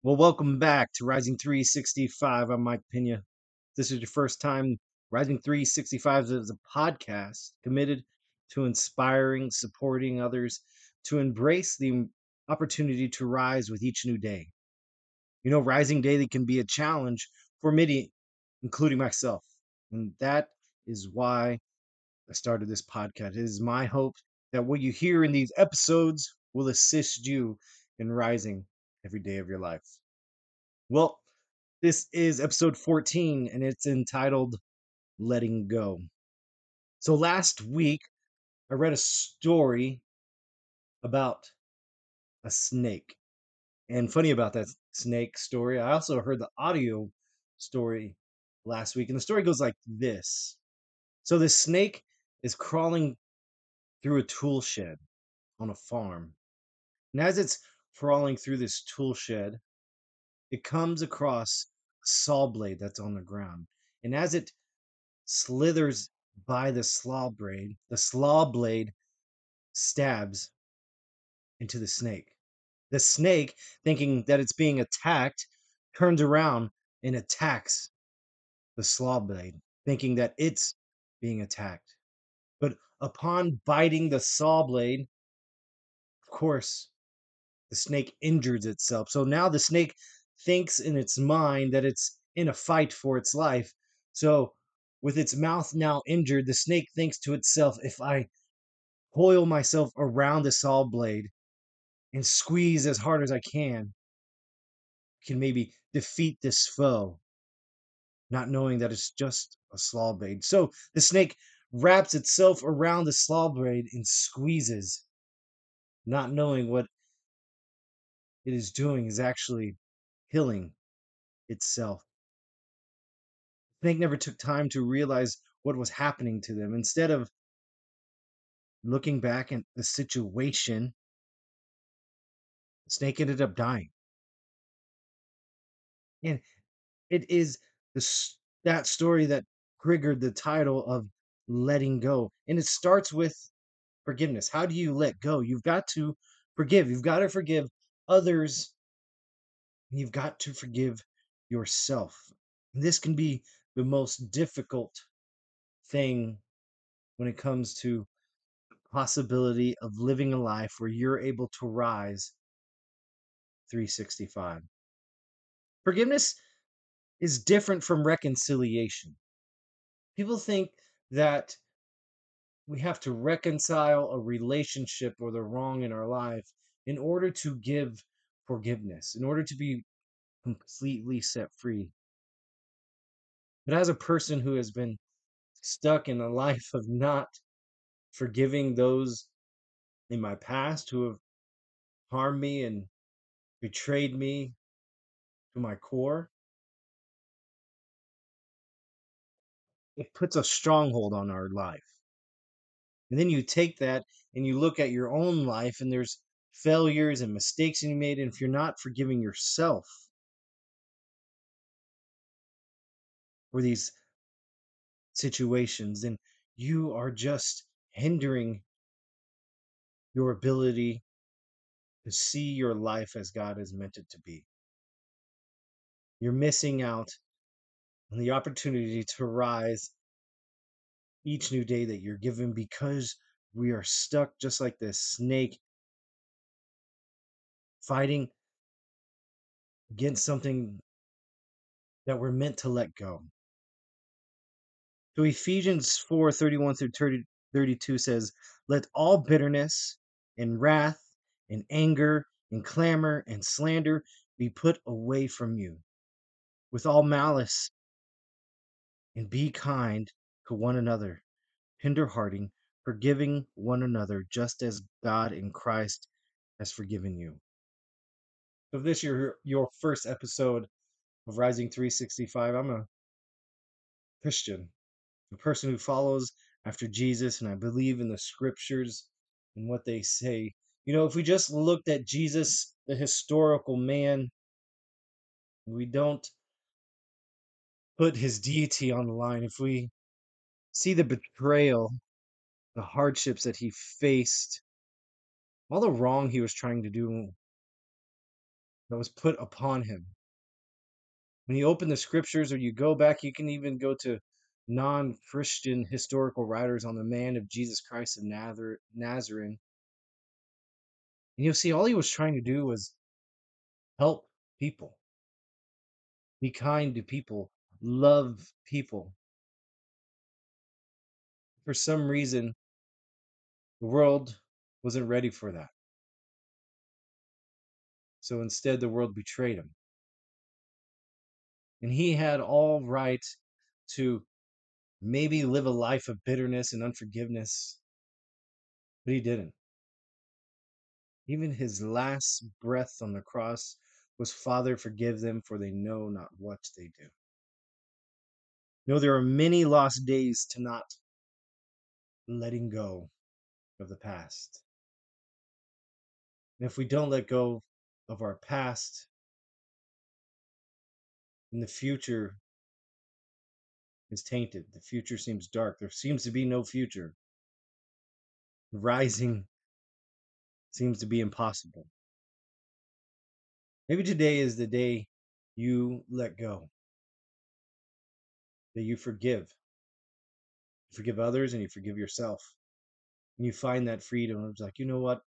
Well, welcome back to Rising 365. I'm Mike Pena. If this is your first time. Rising 365 is a podcast committed to inspiring, supporting others to embrace the opportunity to rise with each new day. Rising daily can be a challenge for many, including myself. And that is why I started this podcast. It is my hope that what you hear in these episodes will assist you in rising every day of your life. Well, this is episode 14 and it's entitled Letting Go. So last week, I read a story about a snake. And funny about that snake story, I also heard the audio story last week. And the story goes like this. So this snake is crawling through a tool shed on a farm. And as it's crawling through this tool shed, it comes across a saw blade that's on the ground. And as it slithers by the slaw blade stabs into the snake. The snake, thinking that it's being attacked, turns around and attacks the slaw blade, thinking that it's being attacked. But upon biting the saw blade, of course, the snake injures itself. So now the snake thinks in its mind that it's in a fight for its life. So, with its mouth now injured, the snake thinks to itself, if I coil myself around the saw blade and squeeze as hard as I can maybe defeat this foe, not knowing that it's just a saw blade. So the snake wraps itself around the saw blade and squeezes, not knowing what it is doing is actually killing itself. The snake never took time to realize what was happening to them. Instead of looking back at the situation, the snake ended up dying. And it is that story that triggered the title of Letting Go. And it starts with forgiveness. How do you let go? You've got to forgive. You've got to forgive others. And you've got to forgive yourself. And this can be the most difficult thing when it comes to the possibility of living a life where you're able to rise 365. Forgiveness is different from reconciliation. People think that we have to reconcile a relationship or the wrong in our life in order to give forgiveness, in order to be completely set free. But as a person who has been stuck in a life of not forgiving those in my past who have harmed me and betrayed me to my core, it puts a stronghold on our life. And then you take that and you look at your own life, and there's failures and mistakes you made. And if you're not forgiving yourself for these situations, then you are just hindering your ability to see your life as God has meant it to be. You're missing out on the opportunity to rise each new day that you're given because we are stuck just like this snake fighting against something that we're meant to let go. So Ephesians 4:31 through 32 says, let all bitterness and wrath and anger and clamor and slander be put away from you with all malice, and be kind to one another, tenderhearted, forgiving one another, just as God in Christ has forgiven you. So if this is your first episode of Rising 365, I'm a Christian, a person who follows after Jesus, and I believe in the scriptures and what they say. If we just looked at Jesus, the historical man, we don't put his deity on the line, if we see the betrayal, the hardships that he faced, all the wrong he was trying to do, that was put upon him. When you open the scriptures or you go back, you can even go to non Christian historical writers on the man of Jesus Christ of Nazareth. And you'll see all he was trying to do was help people, be kind to people, love people. For some reason, the world wasn't ready for that. So instead, the world betrayed him. And he had all right to maybe live a life of bitterness and unforgiveness, but he didn't. Even his last breath on the cross was, Father, forgive them, for they know not what they do. No, there are many lost days to not letting go of the past. And if we don't let go of our past, then the future is tainted. The future seems dark. There seems to be no future. Rising seems to be impossible. Maybe today is the day you let go, that you forgive. You forgive others and you forgive yourself. And you find that freedom. It's like, you know what?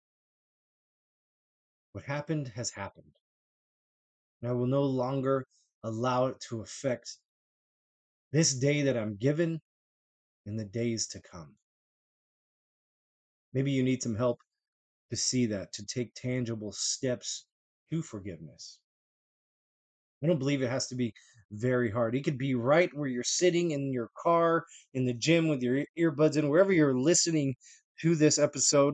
What happened has happened. And I will no longer allow it to affect this day that I'm given in the days to come. Maybe you need some help to see that, to take tangible steps to forgiveness. I don't believe it has to be very hard. It could be right where you're sitting in your car, in the gym with your earbuds in, wherever you're listening to this episode.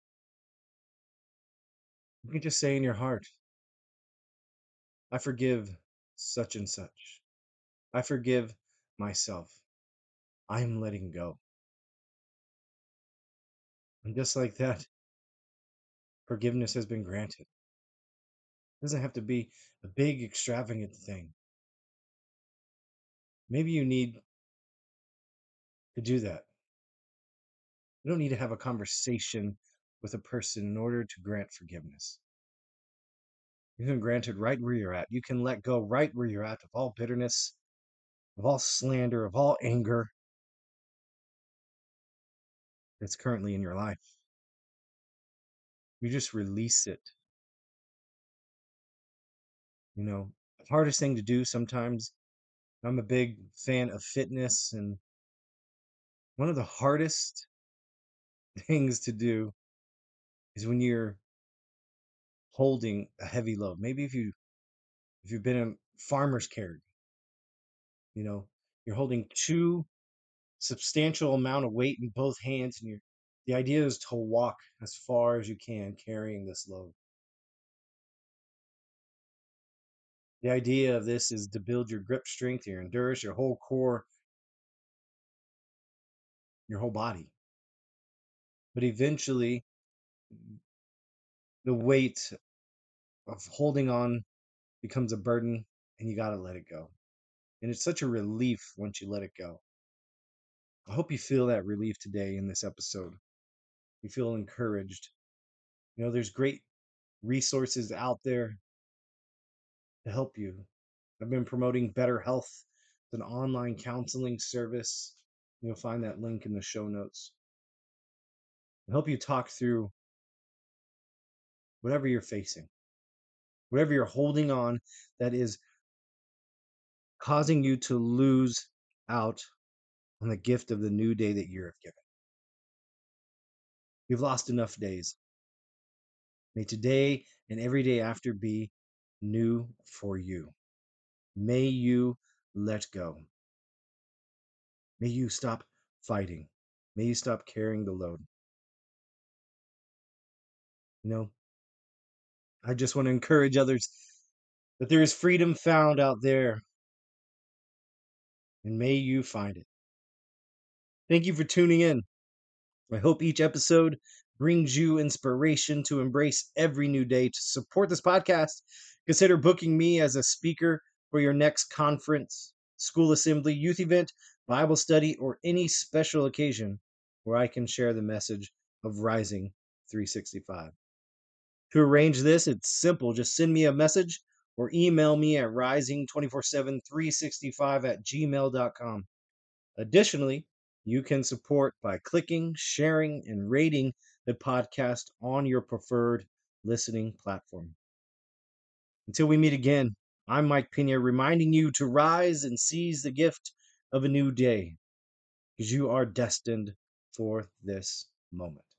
You can just say in your heart, I forgive such and such. I forgive myself. I'm letting go. And just like that, forgiveness has been granted. It doesn't have to be a big, extravagant thing. Maybe you need to do that. You don't need to have a conversation with a person in order to grant forgiveness. You can grant it right where you're at. You can let go right where you're at of all bitterness, of all slander, of all anger that's currently in your life. You just release it. You know, the hardest thing to do sometimes, I'm a big fan of fitness, and one of the hardest things to do is when you're holding a heavy load. Maybe if you've been a farmer's carry, you know, you're holding too substantial amount of weight in both hands, and the idea is to walk as far as you can carrying this load. The idea of this is to build your grip strength, your endurance, your whole core, your whole body. But eventually, the weight of holding on becomes a burden, and you got to let it go. And it's such a relief once you let it go. I hope you feel that relief today in this episode. You feel encouraged. You know, there's great resources out there to help you. I've been promoting Better Health. It's an online counseling service. You'll find that link in the show notes. I help you talk through whatever you're facing, whatever you're holding on that is causing you to lose out on the gift of the new day that you're given. You've lost enough days. May today and every day after be new for you. May you let go. May you stop fighting. May you stop carrying the load. You know, I just want to encourage others that there is freedom found out there, and may you find it. Thank you for tuning in. I hope each episode brings you inspiration to embrace every new day. To support this podcast, consider booking me as a speaker for your next conference, school assembly, youth event, Bible study, or any special occasion where I can share the message of Rising 365. To arrange this, it's simple. Just send me a message or email me at rising247 365 at gmail.com. Additionally, you can support by clicking, sharing, and rating the podcast on your preferred listening platform. Until we meet again, I'm Mike Pena, reminding you to rise and seize the gift of a new day, because you are destined for this moment.